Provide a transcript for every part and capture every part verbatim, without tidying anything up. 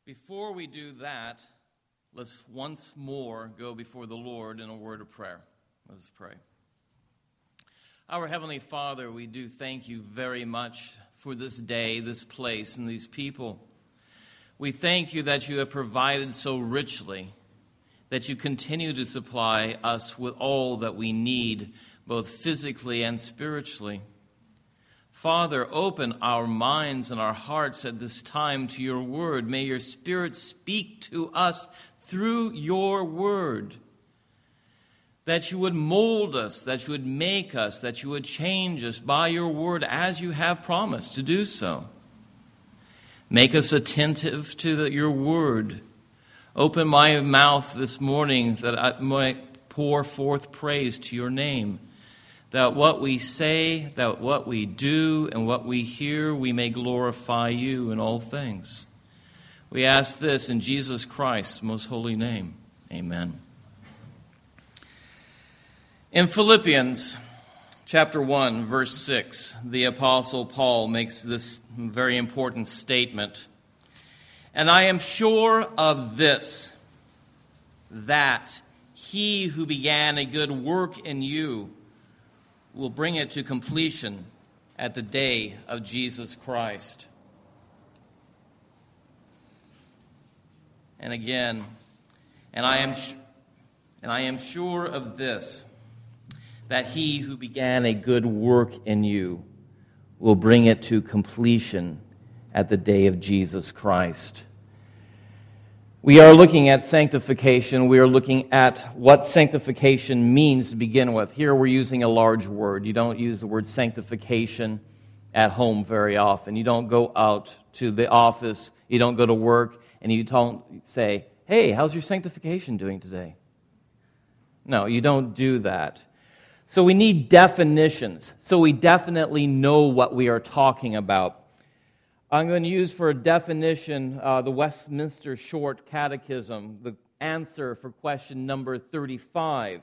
Before we do that, let's once more go before the Lord in a word of prayer. Let's pray. Our Heavenly Father, we do thank you very much for this day, this place, and these people. We thank you that you have provided so richly, that you continue to supply us with all that we need, both physically and spiritually. Father, open our minds and our hearts at this time to your word. May your Spirit speak to us through your word. That you would mold us, that you would make us, that you would change us by your word as you have promised to do so. Make us attentive to the, your word. Open my mouth this morning that I might pour forth praise to your name. That what we say, that what we do, and what we hear, we may glorify you in all things. We ask this in Jesus Christ's most holy name. Amen. In Philippians chapter one, verse six, the Apostle Paul makes this very important statement. And I am sure of this, that he who began a good work in you will bring it to completion at the day of Jesus Christ. And again, and I am and I am sure of this, that he who began a good work in you will bring it to completion at the day of Jesus Christ. We are looking at sanctification. We are looking at what sanctification means to begin with. Here we're using a large word. You don't use the word sanctification at home very often. You don't go out to the office, you don't go to work, and you don't say, hey, how's your sanctification doing today? No, you don't do that. So we need definitions, so we definitely know what we are talking about. I'm going to use for a definition uh, the Westminster Short Catechism, the answer for question number thirty-five,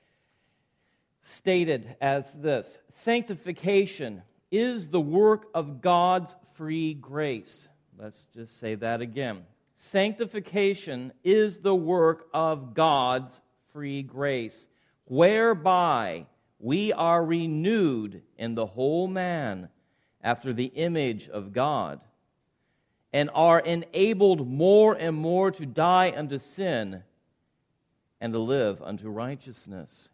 stated as this: sanctification is the work of God's free grace. Let's just say that again. Sanctification is the work of God's free grace, whereby we are renewed in the whole man after the image of God, and are enabled more and more to die unto sin and to live unto righteousness.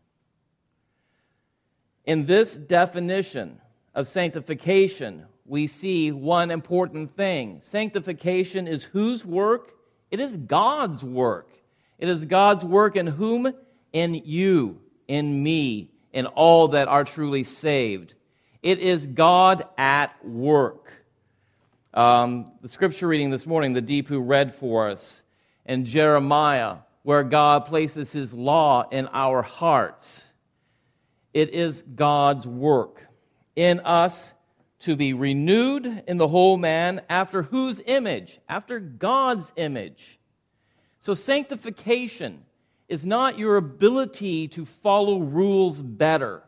In this definition of sanctification, we see one important thing. Sanctification is whose work? It is God's work. It is God's work in whom? In you, in me, in all that are truly saved. It is God at work. Um, the scripture reading this morning, the Deepu read for us in Jeremiah, where God places His law in our hearts. It is God's work in us to be renewed in the whole man, after whose image? After God's image. So sanctification is not your ability to follow rules better.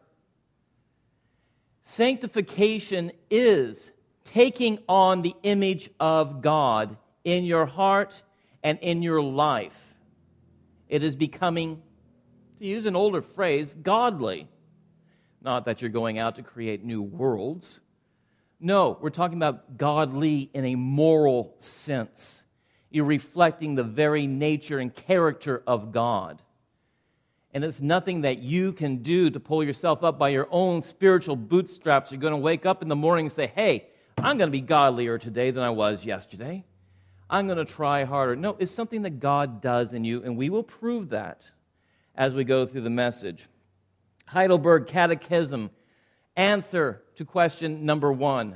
Sanctification is taking on the image of God in your heart and in your life. It is becoming, to use an older phrase, godly. Not that you're going out to create new worlds. No, we're talking about godly in a moral sense. You're reflecting the very nature and character of God. And it's nothing that you can do to pull yourself up by your own spiritual bootstraps. You're going to wake up in the morning and say, hey, I'm going to be godlier today than I was yesterday. I'm going to try harder. No, it's something that God does in you, and we will prove that as we go through the message. Heidelberg Catechism, answer to question number one.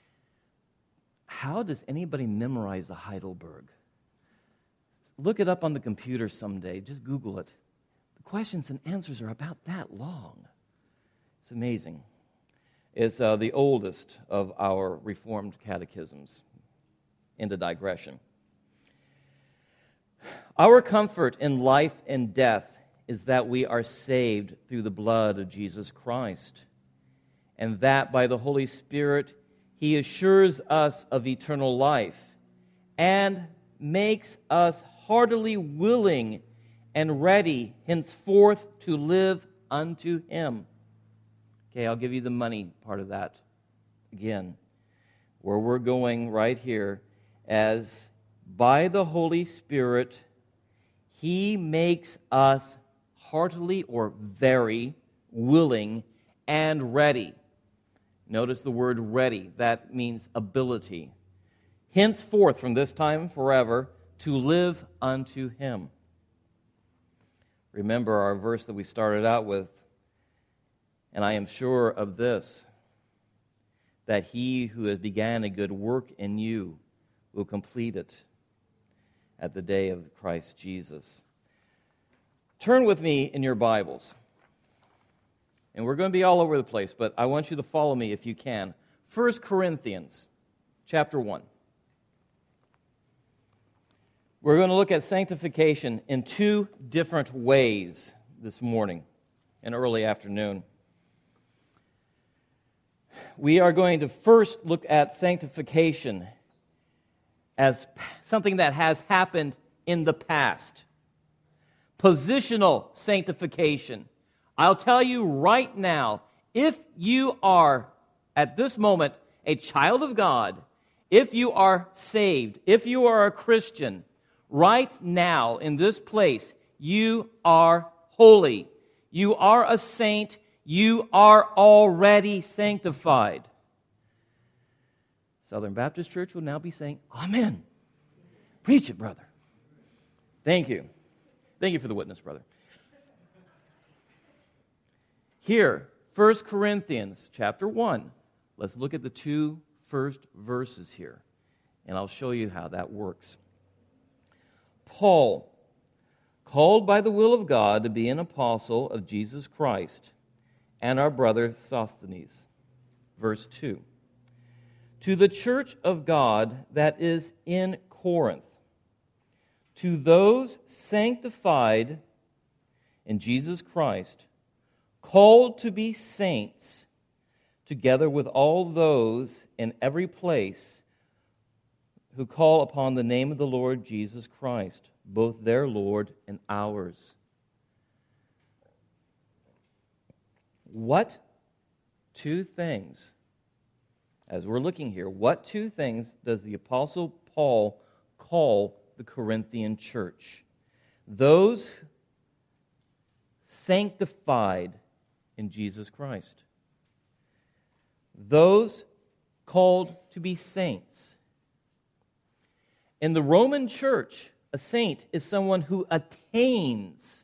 How does anybody memorize the Heidelberg? Look it up on the computer someday. Just Google it. Questions and answers are about that long. It's amazing. It's uh, the oldest of our Reformed catechisms. Into digression. Our comfort in life and death is that we are saved through the blood of Jesus Christ, and that by the Holy Spirit He assures us of eternal life, and makes us heartily willing and ready henceforth to live unto Him. Okay, I'll give you the money part of that again. Where we're going right here, as by the Holy Spirit, He makes us heartily or very willing and ready. Notice the word ready. That means ability. Henceforth, from this time forever, to live unto Him. Remember our verse that we started out with, and I am sure of this, that He who has began a good work in you will complete it at the day of Christ Jesus. Turn with me in your Bibles. And we're going to be all over the place, but I want you to follow me if you can. First Corinthians chapter one. We're going to look at sanctification in two different ways this morning and early afternoon. We are going to first look at sanctification as something that has happened in the past. Positional sanctification. I'll tell you right now, if you are, at this moment, a child of God, if you are saved, if you are a Christian, right now in this place, you are holy. You are a saint. You are already sanctified. Southern Baptist Church will now be saying, Amen. Preach it, brother. Thank you. Thank you for the witness, brother. Here, First Corinthians chapter one. Let's look at the two first verses here, and I'll show you how that works. Paul, called by the will of God to be an apostle of Jesus Christ, and our brother Sosthenes. Verse two. To the church of God that is in Corinth, to those sanctified in Jesus Christ, called to be saints, together with all those in every place who call upon the name of the Lord Jesus Christ, both their Lord and ours. What two things, as we're looking here, what two things does the Apostle Paul call the Corinthian church? Those sanctified in Jesus Christ. Those called to be saints. In the Roman church, a saint is someone who attains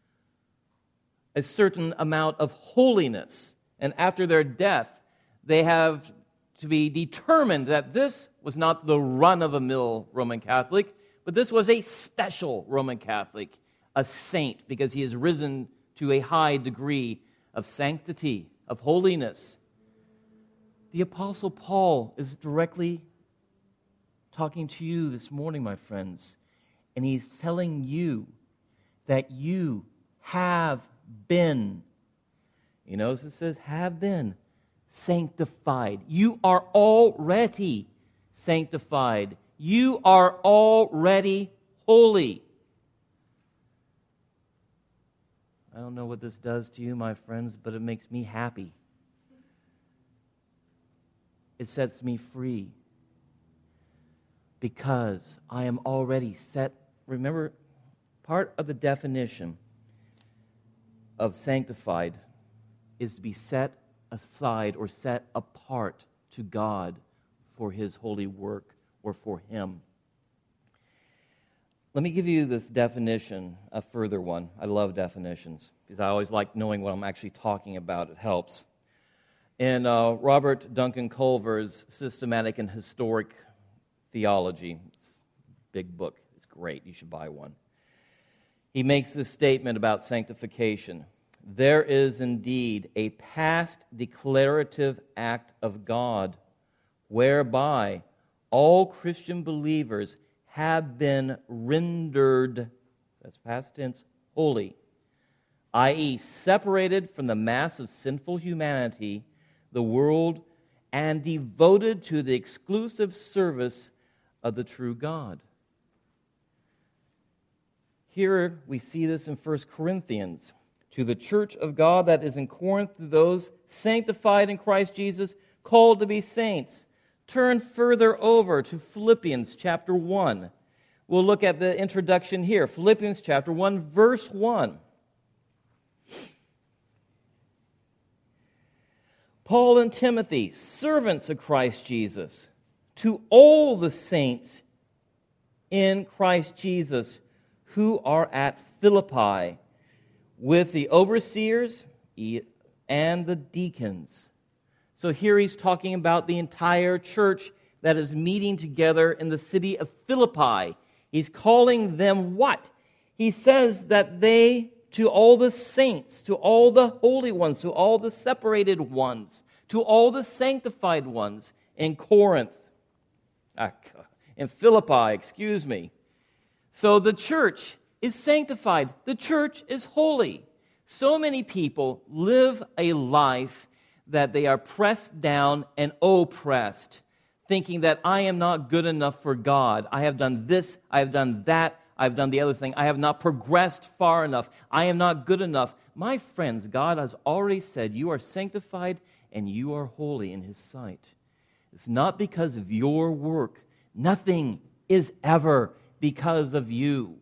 a certain amount of holiness. And after their death, they have to be determined that this was not the run-of-the-mill Roman Catholic, but this was a special Roman Catholic, a saint, because he has risen to a high degree of sanctity, of holiness. The Apostle Paul is directly talking to you this morning, my friends, and he's telling you that you have been, you notice it says have been, sanctified. You are already sanctified. You are already holy. I don't know what this does to you, my friends, but it makes me happy. It sets me free because I am already set. Remember, part of the definition of sanctified is to be set aside or set apart to God for His holy work or for Him. Let me give you this definition, a further one. I love definitions because I always like knowing what I'm actually talking about. It helps. In uh, Robert Duncan Culver's Systematic and Historic Theology, it's a big book. It's great. You should buy one. He makes this statement about sanctification. There is indeed a past declarative act of God whereby all Christian believers have been rendered, that's past tense, holy, that is separated from the mass of sinful humanity, the world, and devoted to the exclusive service of the true God. here we see this in First Corinthians. To the church of God that is in Corinth, to those sanctified in Christ Jesus, called to be saints. Turn further over to Philippians chapter one. We'll look at the introduction here. Philippians chapter one, verse one. Paul and Timothy, servants of Christ Jesus, to all the saints in Christ Jesus who are at Philippi, with the overseers and the deacons. So here he's talking about the entire church that is meeting together in the city of Philippi. He's calling them what? He says that they, to all the saints, to all the holy ones, to all the separated ones, to all the sanctified ones in Corinth, in Philippi, excuse me. So the church is sanctified. The church is holy. So many people live a life that they are pressed down and oppressed, thinking that I am not good enough for God. I have done this, I have done that, I have done the other thing. I have not progressed far enough. I am not good enough. My friends, God has already said you are sanctified and you are holy in His sight. It's not because of your work. Nothing is ever because of you.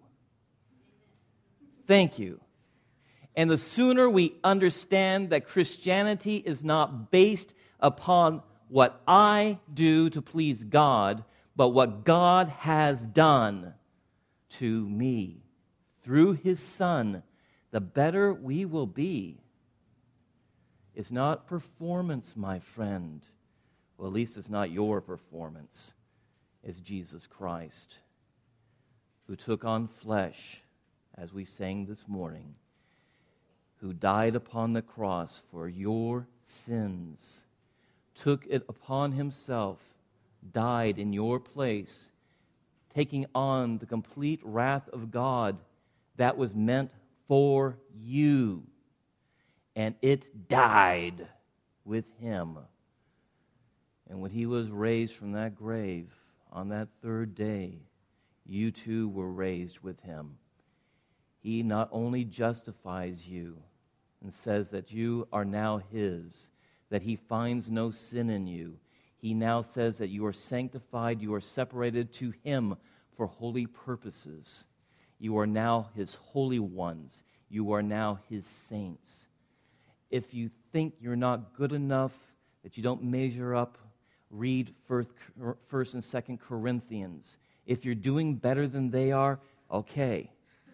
Thank you. And the sooner we understand that Christianity is not based upon what I do to please God, but what God has done to me through His Son, the better we will be. It's not performance, my friend. Well, at least it's not your performance. It's Jesus Christ, who took on flesh, as we sang this morning, who died upon the cross for your sins, took it upon Himself, died in your place, taking on the complete wrath of God that was meant for you. And it died with Him. And when He was raised from that grave on that third day, you too were raised with Him. He not only justifies you and says that you are now His, that He finds no sin in you. He now says that you are sanctified, you are separated to Him for holy purposes. You are now His holy ones. You are now His saints. If you think you're not good enough, that you don't measure up, read First and Second Corinthians. If you're doing better than they are, okay.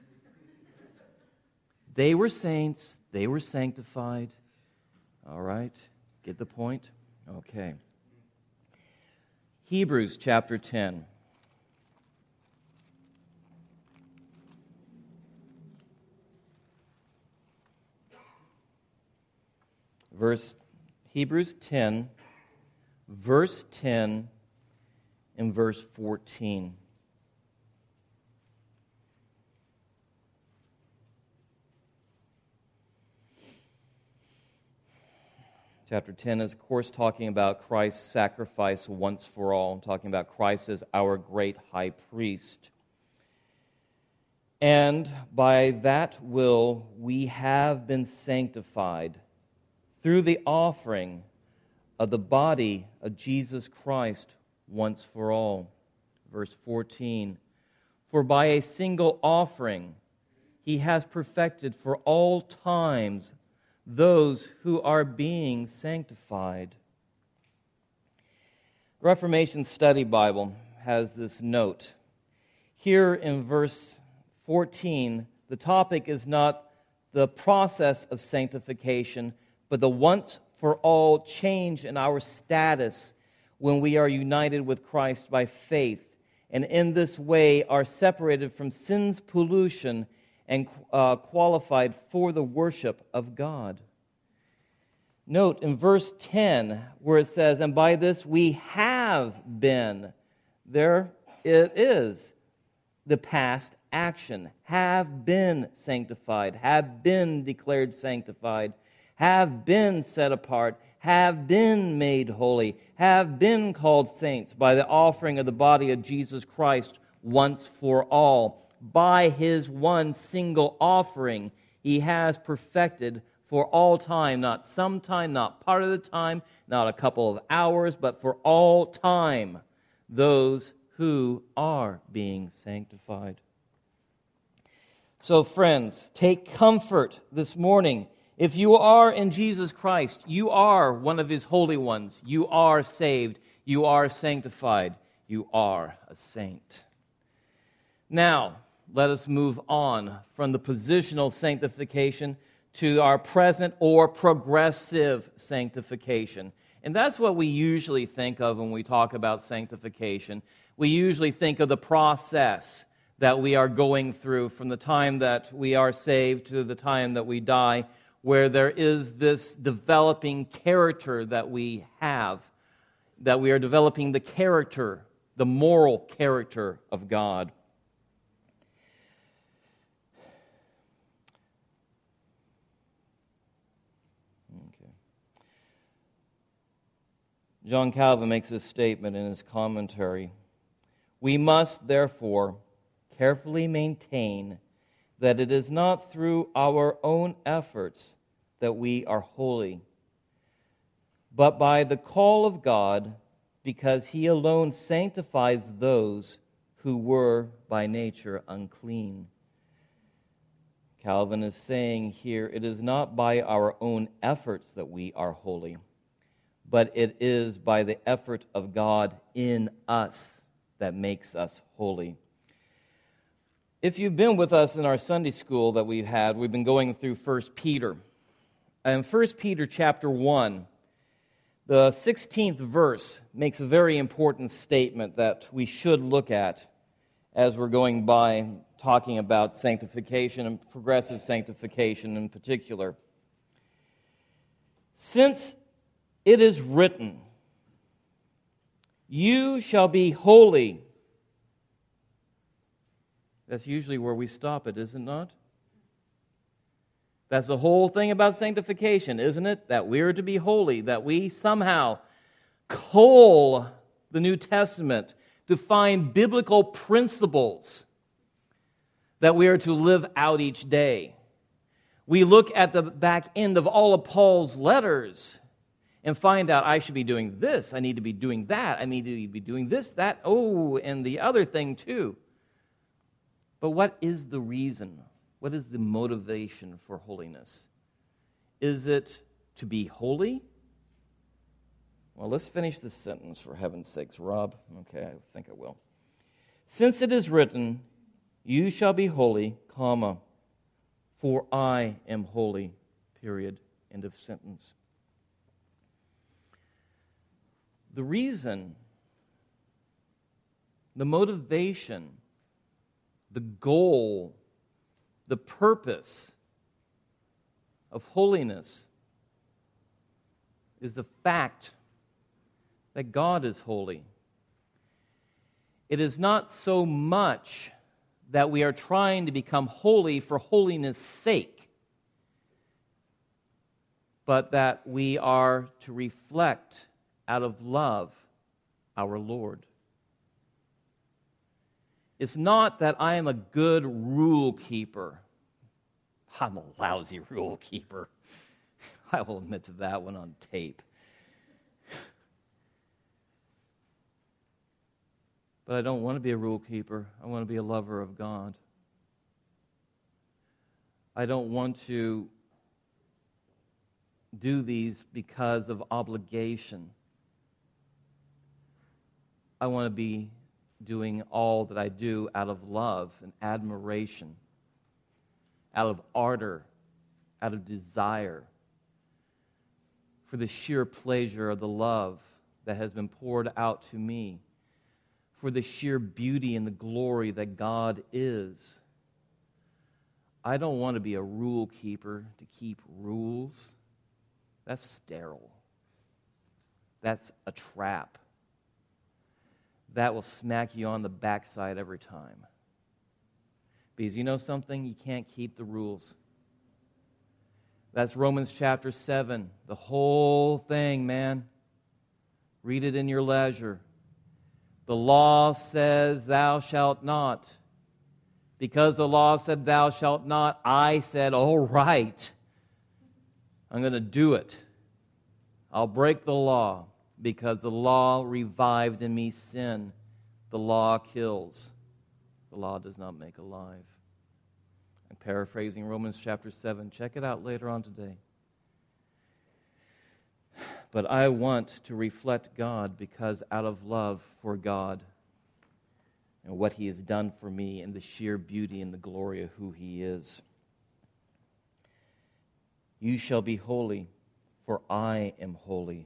They were saints. They were sanctified. All right. Get the point? Okay. Hebrews chapter ten. Verse Hebrews ten, verse ten and verse fourteen. Chapter ten is, of course, talking about Christ's sacrifice once for all, talking about Christ as our great high priest. And by that will we have been sanctified through the offering of the body of Jesus Christ once for all. Verse fourteen, for by a single offering He has perfected for all times those who are being sanctified. The Reformation Study Bible has this note. Here in verse fourteen, the topic is not the process of sanctification, but the once-for-all change in our status when we are united with Christ by faith, and in this way are separated from sin's pollution and uh, qualified for the worship of God. Note in verse ten where it says, and by this we have been. There it is, the past action. Have been sanctified, have been declared sanctified, have been set apart, have been made holy, have been called saints by the offering of the body of Jesus Christ once for all. by his one single offering, he has perfected for all time, not some time, not part of the time, not a couple of hours, but for all time, those who are being sanctified. So, friends, take comfort this morning. If you are in Jesus Christ, you are one of his holy ones. You are saved. You are sanctified. You are a saint. Now, let us move on from the positional sanctification to our present or progressive sanctification. And that's what we usually think of when we talk about sanctification. We usually think of the process that we are going through from the time that we are saved to the time that we die, where there is this developing character that we have, that we are developing the character, the moral character of God. Okay. John Calvin makes this statement in his commentary. We must, therefore, carefully maintain that it is not through our own efforts that we are holy, but by the call of God, because he alone sanctifies those who were by nature unclean. Calvin is saying here, it is not by our own efforts that we are holy, but it is by the effort of God in us that makes us holy. If you've been with us in our Sunday school that we've had, we've been going through First Peter. And First Peter chapter one, the sixteenth verse makes a very important statement that we should look at as we're going by talking about sanctification and progressive sanctification in particular. Since it is written, "You shall be holy." That's usually where we stop it, is it not? That's the whole thing about sanctification, isn't it? That we are to be holy, that we somehow cull the New Testament to find biblical principles that we are to live out each day. We look at the back end of all of Paul's letters and find out I should be doing this, I need to be doing that, I need to be doing this, that, oh, and the other thing too. But what is the reason? What is the motivation for holiness? Is it to be holy? Well, let's finish this sentence for heaven's sakes, Rob. Okay, I think I will. Since it is written, "You shall be holy, comma, for I am holy," period, end of sentence. The reason, the motivation, the goal, the purpose of holiness is the fact that God is holy. It is not so much that we are trying to become holy for holiness' sake, but that we are to reflect out of love our Lord. It's not that I am a good rule keeper. I'm a lousy rule keeper. I will admit to that one on tape. But I don't want to be a rule keeper. I want to be a lover of God. I don't want to do these because of obligation. I want to be doing all that I do out of love and admiration, out of ardor, out of desire, for the sheer pleasure of the love that has been poured out to me, for the sheer beauty and the glory that God is. I don't want to be a rule keeper to keep rules. That's sterile. That's a trap. That will smack you on the backside every time. Because you know something? You can't keep the rules. That's Romans chapter seven. The whole thing, man. Read it in your leisure. The law says, "Thou shalt not," Because the law said, thou shalt not, I said, all right, I'm going to do it. I'll break the law because the law revived in me sin. The law kills. The law does not make alive. I'm paraphrasing Romans chapter seven. Check it out later on today. But I want to reflect God because out of love for God and what He has done for me and the sheer beauty and the glory of who He is. You shall be holy, for I am holy.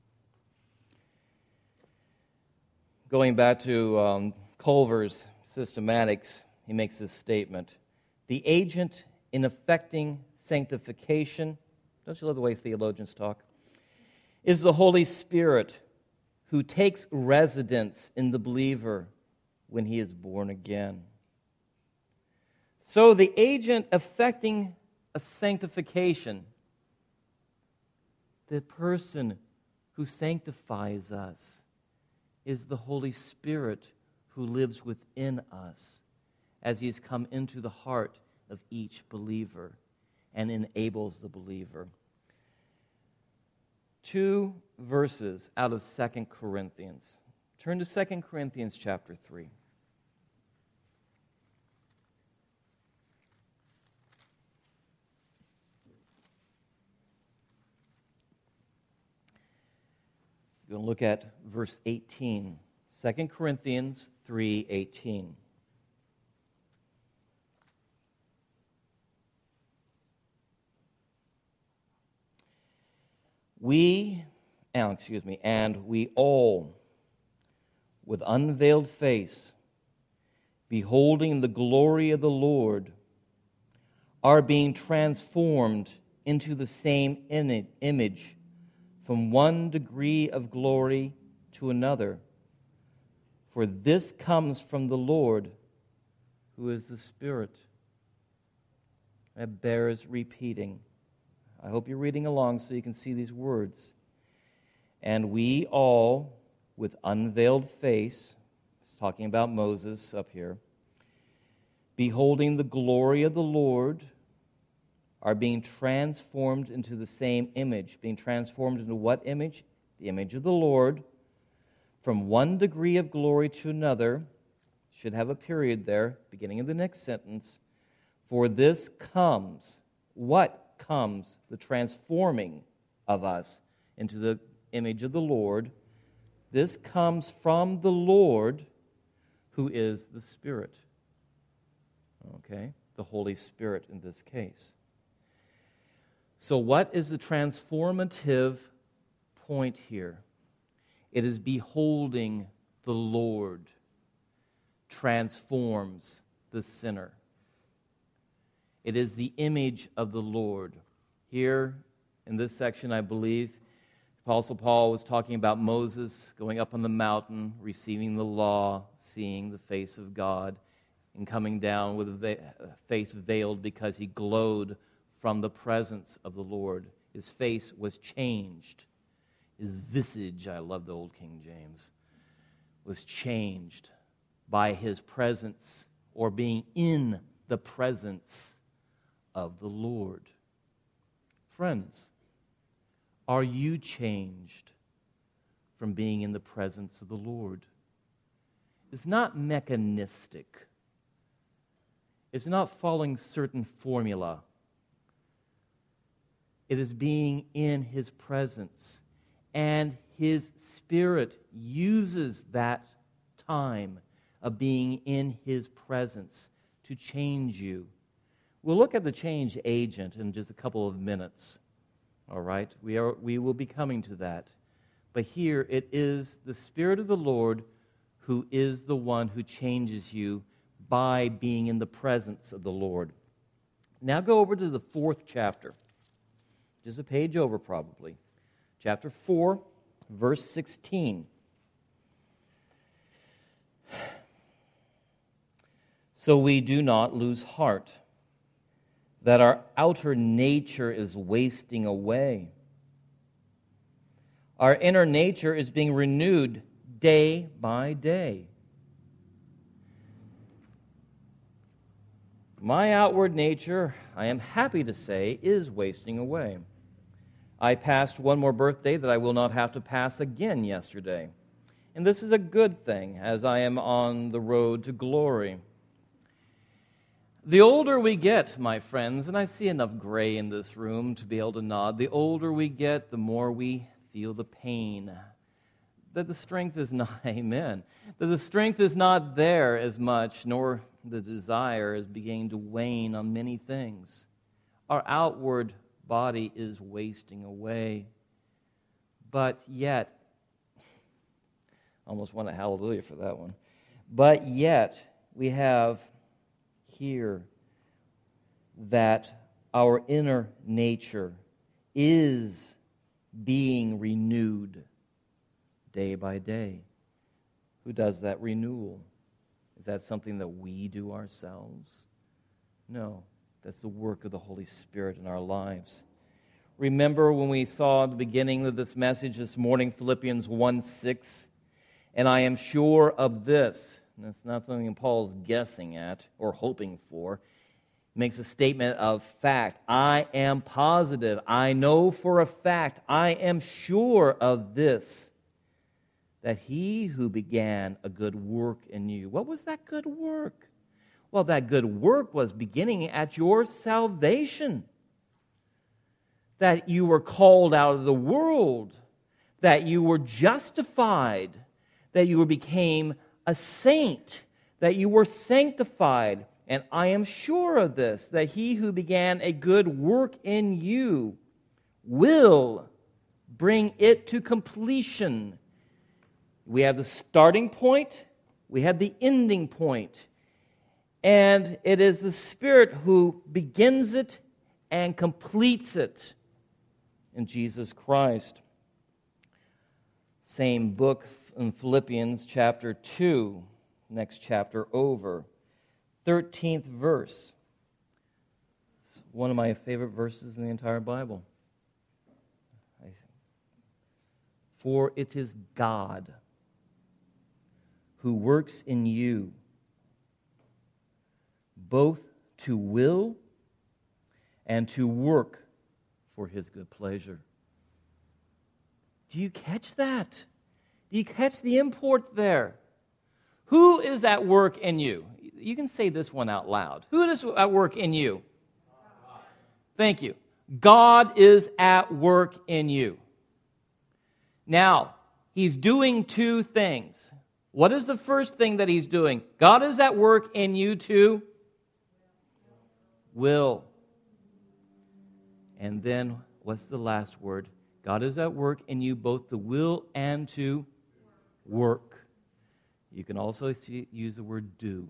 Going back to um, Culver's systematics, he makes this statement. The agent in effecting sanctification, don't you love the way theologians talk, is the Holy Spirit who takes residence in the believer when he is born again. So the agent effecting a sanctification, the person who sanctifies us, is the Holy Spirit who lives within us as He has come into the heart of each believer and enables the believer. Two verses out of Second Corinthians. Turn to Second Corinthians chapter three. We're going to look at verse eighteen. Second Corinthians three eighteen. We, oh, excuse me, and we all, with unveiled face, beholding the glory of the Lord, are being transformed into the same image, from one degree of glory to another. For this comes from the Lord, who is the Spirit. That bears repeating. I hope you're reading along so you can see these words. And we all, with unveiled face, it's talking about Moses up here, beholding the glory of the Lord, are being transformed into the same image. Being transformed into what image? The image of the Lord. From one degree of glory to another, should have a period there, beginning of the next sentence. For this comes, what comes? The transforming of us into the image of the Lord. This comes from the Lord, who is the Spirit. Okay? The Holy Spirit in this case. So what is the transformative point here? It is beholding the Lord transforms the sinner. It is the image of the Lord. Here in this section, I believe, Apostle Paul was talking about Moses going up on the mountain, receiving the law, seeing the face of God, and coming down with a face veiled because he glowed from the presence of the Lord. His face was changed. His visage, I love the old King James, was changed by His presence or being in the presence of the Lord. Friends, are you changed from being in the presence of the Lord? It's not mechanistic. It's not following certain formula. It is being in His presence. And His Spirit uses that time of being in His presence to change you. We'll look at the change agent in just a couple of minutes. All right? We are we will be coming to that. But here it is the Spirit of the Lord who is the one who changes you by being in the presence of the Lord. Now go over to the fourth chapter. Just a page over probably. Chapter four, verse sixteen. So we do not lose heart, that our outer nature is wasting away. Our inner nature is being renewed day by day. My outward nature, I am happy to say, is wasting away. I passed one more birthday that I will not have to pass again yesterday. And this is a good thing, as I am on the road to glory. The older we get, my friends, and I see enough gray in this room to be able to nod, the older we get, the more we feel the pain. That the strength is not, amen, that the strength is not there as much, nor the desire is beginning to wane on many things. Our outward body is wasting away. But yet, I almost want a hallelujah for that one. But yet, we have here that our inner nature is being renewed day by day. Who does that renewal? Is that something that we do ourselves? No, that's the work of the Holy Spirit in our lives. Remember when we saw at the beginning of this message this morning, Philippians one six, and I am sure of this. And that's not something Paul's guessing at or hoping for. He makes a statement of fact. I am positive. I know for a fact. I am sure of this, that he who began a good work in you. What was that good work? Well, that good work was beginning at your salvation. That you were called out of the world. That you were justified. That you became a saint. That you were sanctified. And I am sure of this, that he who began a good work in you will bring it to completion. We have the starting point, we have the ending point, and it is the Spirit who begins it and completes it in Jesus Christ. Same book in Philippians chapter two, next chapter over, thirteenth verse. It's one of my favorite verses in the entire Bible. For it is God who works in you both to will and to work for his good pleasure. Do you catch that? Do you catch the import there? Who is at work in you? You can say this one out loud. Who is at work in you? Thank you. God is at work in you. Now, he's doing two things. What is the first thing that he's doing? God is at work in you to will. And then, what's the last word? God is at work in you both to will and to work. You can also see, use the word do.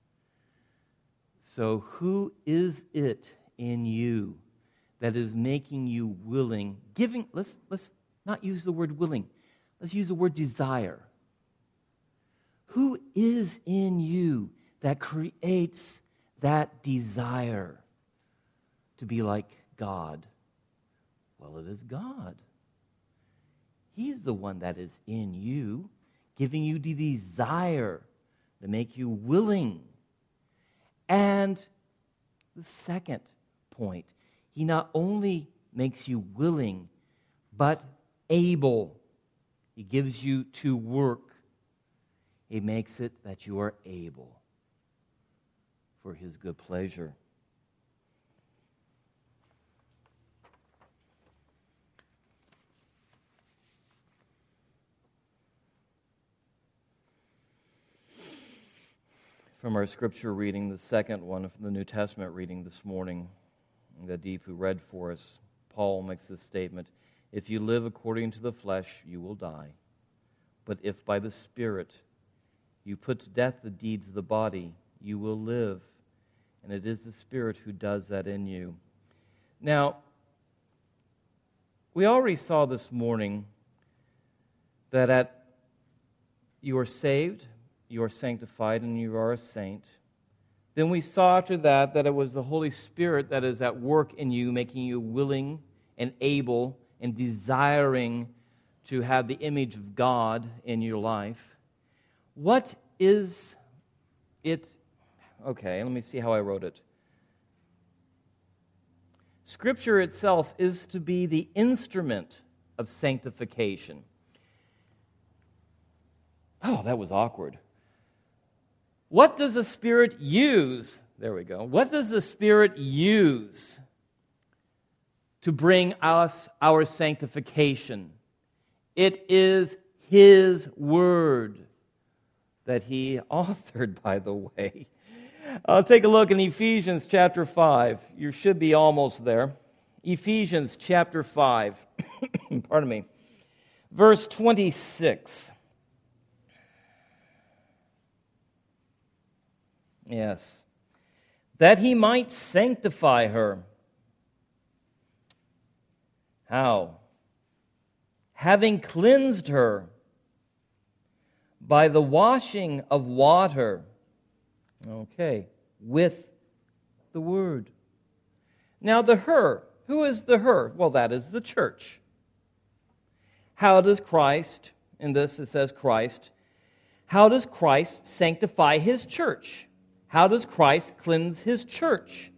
So who is it in you that is making you willing, giving, let's, let's not use the word willing, let's use the word desire. Who is in you that creates that desire to be like God? Well, it is God. He's the one that is in you, giving you the desire to make you willing. And the second point, he not only makes you willing, but able. He gives you to work. He makes it that you are able for his good pleasure. From our scripture reading, the second one from the New Testament reading this morning, that Deep who read for us, Paul makes this statement, if you live according to the flesh, you will die. But if by the Spirit you put to death the deeds of the body, you will live. And it is the Spirit who does that in you. Now, we already saw this morning that at you are saved, you are sanctified, and you are a saint. Then we saw after that that it was the Holy Spirit that is at work in you, making you willing and able and desiring to have the image of God in your life. What is it? Okay, let me see how I wrote it. Scripture itself is to be the instrument of sanctification. Oh, that was awkward. What does the Spirit use? There we go. What does the Spirit use to bring us our sanctification? It is His Word that He authored, by the way. I'll take a look in Ephesians chapter five. You should be almost there. Ephesians chapter five. Pardon me. Verse twenty-six. Yes. That He might sanctify her. How? Having cleansed her by the washing of water. Okay, with the Word. Now the her, who is the her? Well, that is the church. How does Christ, in this it says Christ, how does Christ sanctify His church? How does Christ cleanse His church?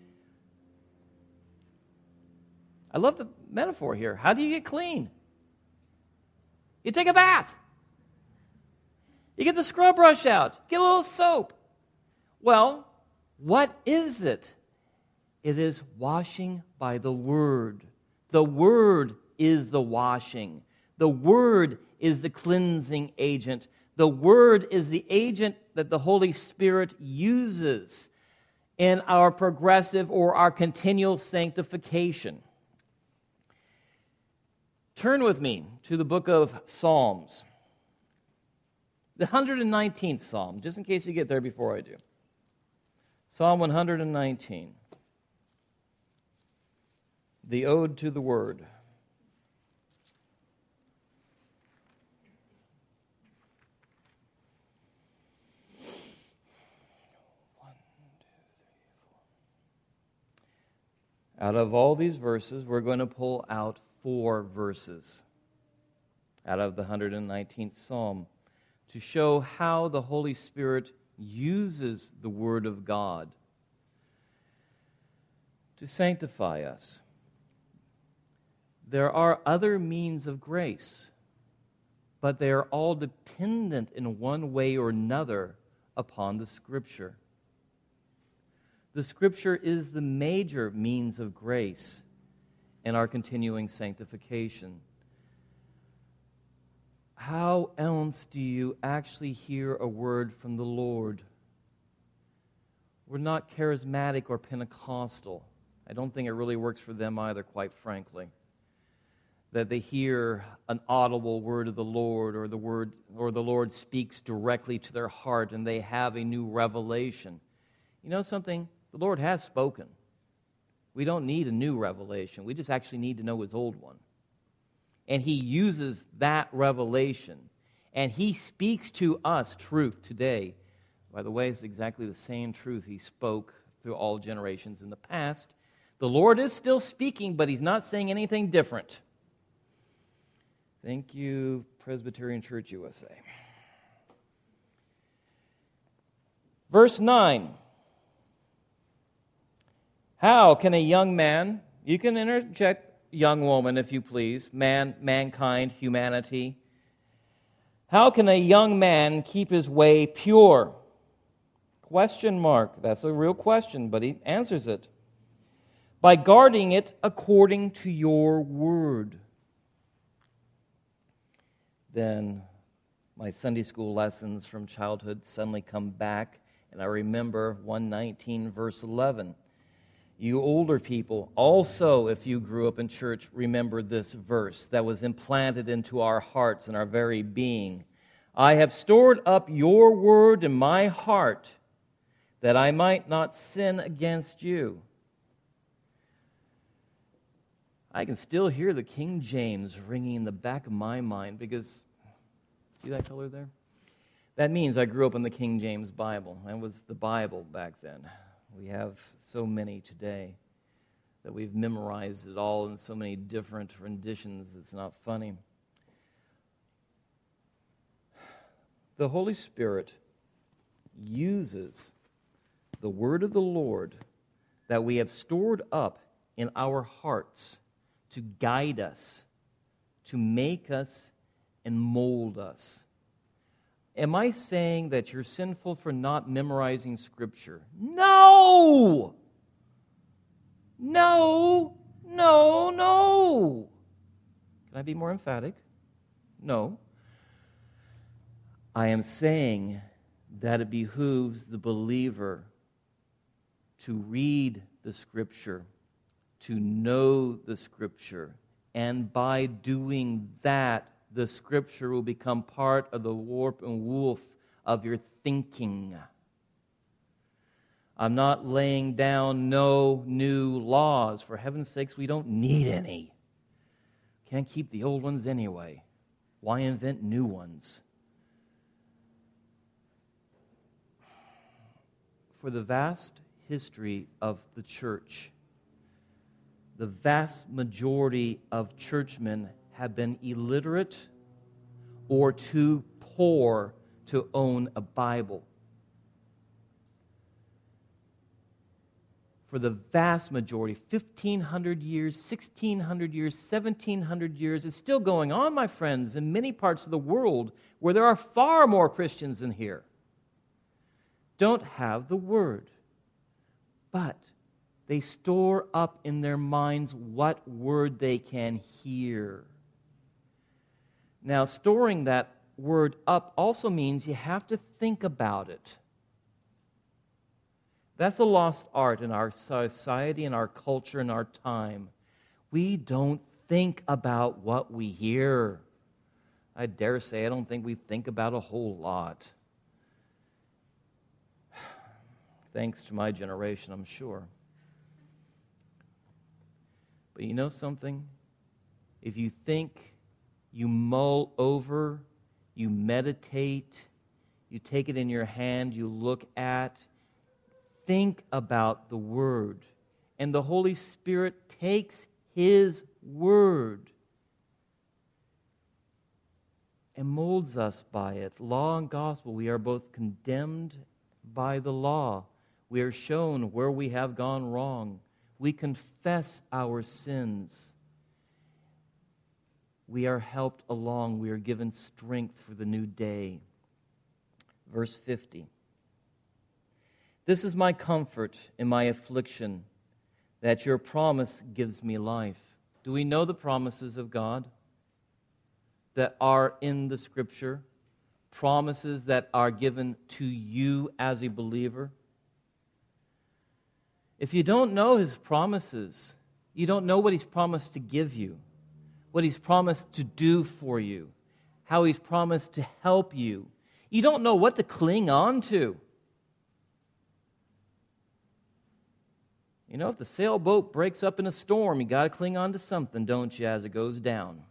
I love the metaphor here. How do you get clean? You take a bath. You get the scrub brush out. Get a little soap. Well, what is it? It is washing by the Word. The Word is the washing. The Word is the cleansing agent. The Word is the agent that the Holy Spirit uses in our progressive or our continual sanctification. Turn with me to the book of Psalms. The one hundred nineteenth Psalm, just in case you get there before I do. Psalm one hundred nineteen. The Ode to the Word. One, two, three, four. Out of all these verses, we're going to pull out four verses out of the one hundred nineteenth Psalm to show how the Holy Spirit uses the Word of God to sanctify us. There are other means of grace, but they are all dependent in one way or another upon the Scripture. The Scripture is the major means of grace in our continuing sanctification. How else do you actually hear a word from the Lord? We're not charismatic or Pentecostal. I don't think it really works for them either, quite frankly. That they hear an audible word of the Lord, or the word, or the Lord speaks directly to their heart, and they have a new revelation. You know something? The Lord has spoken. We don't need a new revelation. We just actually need to know His old one. And He uses that revelation. And He speaks to us truth today. By the way, it's exactly the same truth He spoke through all generations in the past. The Lord is still speaking, but He's not saying anything different. Thank you, Presbyterian Church U S A. Verse nine. How can a young man, you can interject young woman if you please, man, mankind, humanity. How can a young man keep his way pure? Question mark. That's a real question, but he answers it. By guarding it according to your word. Then my Sunday school lessons from childhood suddenly come back, and I remember one nineteen, verse eleven. You older people, also, if you grew up in church, remember this verse that was implanted into our hearts and our very being. I have stored up your word in my heart that I might not sin against you. I can still hear the King James ringing in the back of my mind because, see that color there? That means I grew up in the King James Bible. That was the Bible back then. We have so many today that we've memorized it all in so many different renditions, it's not funny. The Holy Spirit uses the word of the Lord that we have stored up in our hearts to guide us, to make us and mold us. Am I saying that you're sinful for not memorizing Scripture? No! No, no, no. Can I be more emphatic? No. I am saying that it behooves the believer to read the Scripture, to know the Scripture, and by doing that, the Scripture will become part of the warp and woof of your thinking. I'm not laying down no new laws. For heaven's sakes, we don't need any. Can't keep the old ones anyway. Why invent new ones? For the vast history of the church, the vast majority of churchmen have been illiterate or too poor to own a Bible. For the vast majority, fifteen hundred years, sixteen hundred years, seventeen hundred years, it's still going on, my friends, in many parts of the world where there are far more Christians than here. Don't have the Word, but they store up in their minds what word they can hear. Now, storing that word up also means you have to think about it. That's a lost art in our society, in our culture, in our time. We don't think about what we hear. I dare say I don't think we think about a whole lot. Thanks to my generation, I'm sure. But you know something? If you think, you mull over, you meditate, you take it in your hand, you look at, think about the Word. And the Holy Spirit takes His Word and molds us by it. Law and gospel, we are both condemned by the law. We are shown where we have gone wrong. We confess our sins. We are helped along. We are given strength for the new day. Verse fifty. This is my comfort in my affliction, that your promise gives me life. Do we know the promises of God that are in the Scripture? Promises that are given to you as a believer? If you don't know His promises, you don't know what He's promised to give you, what He's promised to do for you, how He's promised to help you. You don't know what to cling on to. You know, if the sailboat breaks up in a storm, you got to cling on to something, don't you, as it goes down?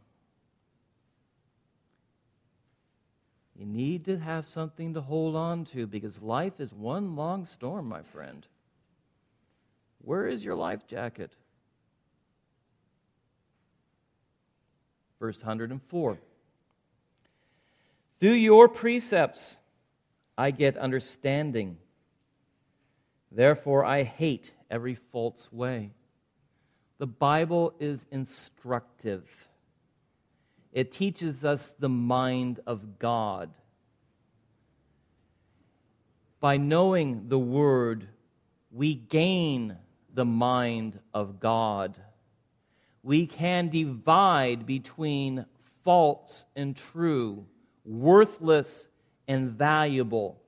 You need to have something to hold on to because life is one long storm, my friend. Where is your life jacket? Verse one hundred four. Through your precepts I get understanding. Therefore I hate every false way. The Bible is instructive. It teaches us the mind of God. By knowing the Word, we gain the mind of God. We can divide between false and true, worthless and valuable.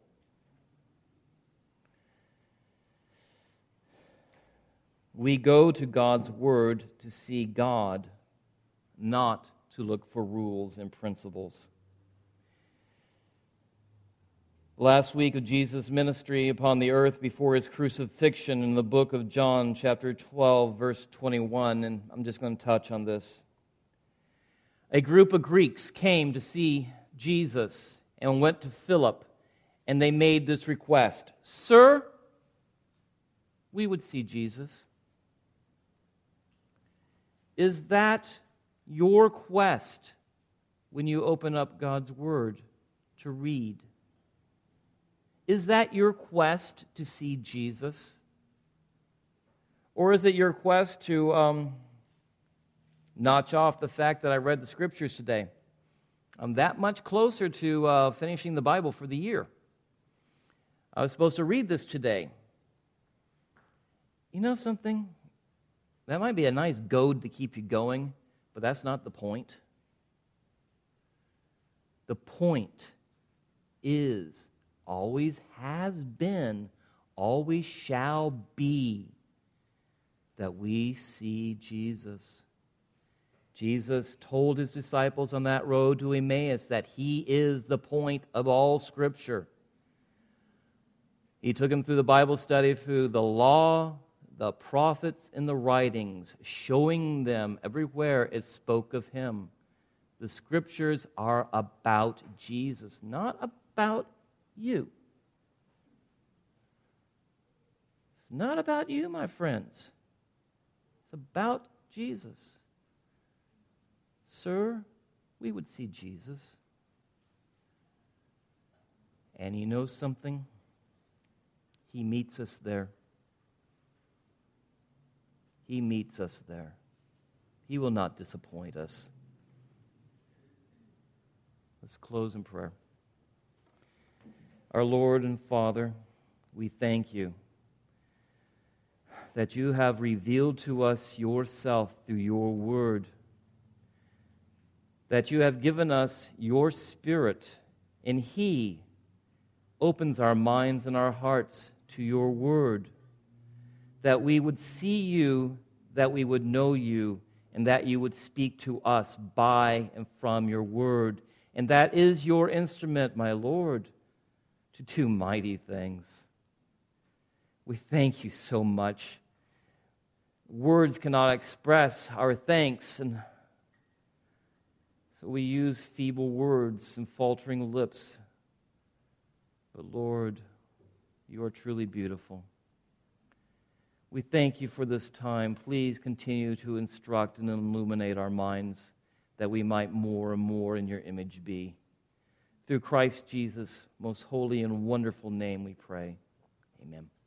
We go to God's Word to see God, not to look for rules and principles. Last week of Jesus' ministry upon the earth before His crucifixion in the book of John, chapter twelve, verse twenty-one, and I'm just going to touch on this. A group of Greeks came to see Jesus and went to Philip, and they made this request, "Sir, we would see Jesus." Is that your quest when you open up God's Word to read? Is that your quest to see Jesus? Or is it your quest to um, notch off the fact that I read the Scriptures today? I'm that much closer to uh, finishing the Bible for the year. I was supposed to read this today. You know something? That might be a nice goad to keep you going, but that's not the point. The point is, always has been, always shall be, that we see Jesus. Jesus told his disciples on that road to Emmaus that he is the point of all Scripture. He took them through the Bible study, through the law, the prophets, and the writings, showing them everywhere it spoke of him. The Scriptures are about Jesus, not about you. It's not about you, my friends. It's about Jesus. Sir, we would see Jesus. And you know something? He meets us there. He meets us there. He will not disappoint us. Let's close in prayer. Our Lord and Father, we thank you that you have revealed to us yourself through your word, that you have given us your Spirit, and he opens our minds and our hearts to your word, that we would see you, that we would know you, and that you would speak to us by and from your word. And that is your instrument, my Lord, to do mighty things. We thank you so much. Words cannot express our thanks, and so we use feeble words and faltering lips. But Lord, you are truly beautiful. We thank you for this time. Please continue to instruct and illuminate our minds, that we might more and more in your image be. Through Christ Jesus' most holy and wonderful name we pray. Amen.